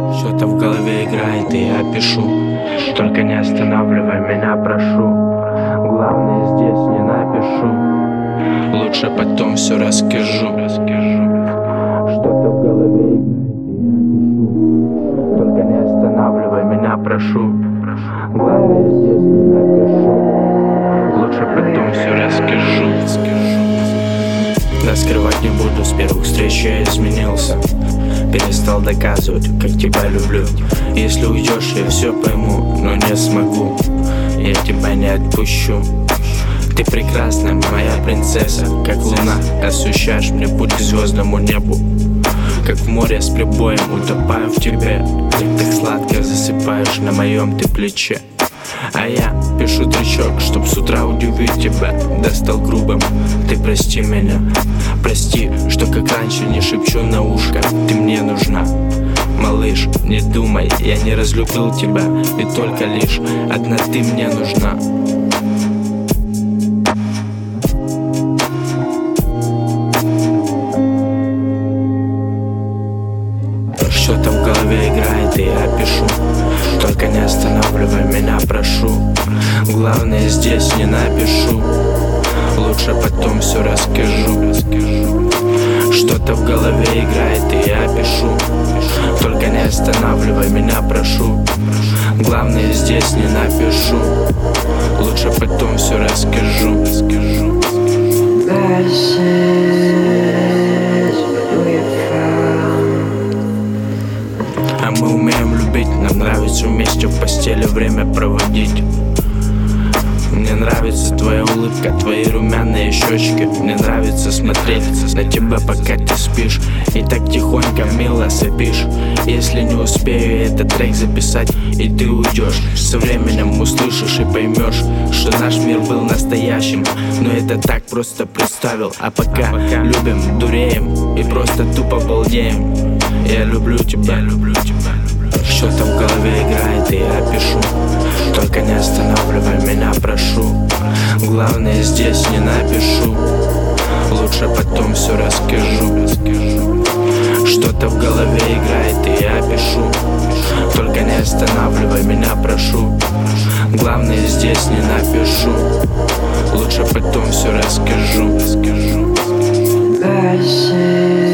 Что-то в голове играет, и я пишу. Только не останавливай меня, прошу. Главное, здесь не напишу. Лучше потом все расскажу. Что-то в голове играет, и я пишу. Только не останавливай меня, прошу. Главное, здесь не напишу. Лучше потом все расскажу. Да, скрывать не буду, с первых встреч я изменился. Перестал доказывать, как тебя люблю. Если уйдешь, я все пойму, но не смогу. Я тебя не отпущу. Ты прекрасная, моя принцесса, как луна. Освещаешь мне путь к звездному небу. Как в море с прибоем утопаю в тебе. Так сладко засыпаешь на моем ты плече. А я пишу тречок, чтоб с утра удивить тебя. Да, стал грубым, ты прости меня. Прости, что как раньше не шепчу на ушко. Ты мне нужна, малыш, не думай, я не разлюбил тебя. И только лишь одна ты мне нужна. Что-то в голове играет, и я пишу. Только не останавливай меня, прошу. Главное, здесь не напишу. Лучше потом все расскажу. Что-то в голове играет, и я пишу. Только не останавливай меня, прошу. Главное, здесь не напишу. Лучше потом все расскажу. А мы умеем любить, нам нравится вместе в постели время проводить. Мне нравится твоя улыбка, твои румяные щечки. Мне нравится смотреть на тебя, пока ты спишь. И так тихонько, мило сопишь. Если не успею этот трек записать, и ты уйдешь, со временем услышишь и поймешь, что наш мир был настоящим. Но это так просто представил. А пока любим, дуреем и просто тупо балдеем. Я люблю тебя, люблю тебя. Что-то в голове играет, и я пишу. Только не останавливай меня, прошу. Главное, здесь не напишу. Лучше потом все расскажу. Что-то в голове играет, и я пишу. Только не останавливай меня, прошу. Главное, здесь не напишу. Лучше потом все расскажу.